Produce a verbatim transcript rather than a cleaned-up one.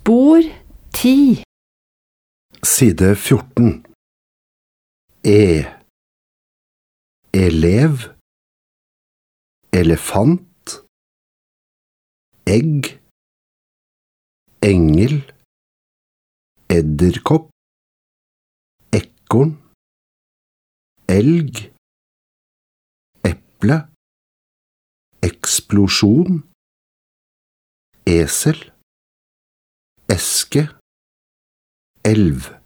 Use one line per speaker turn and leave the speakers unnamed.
Spor ti.
Side fjorten. E. Elev. Elefant. Egg. Engel. Edderkopp. Ekorn. Elg. Eple. Eksplosjon. Esel. Eske. Elv.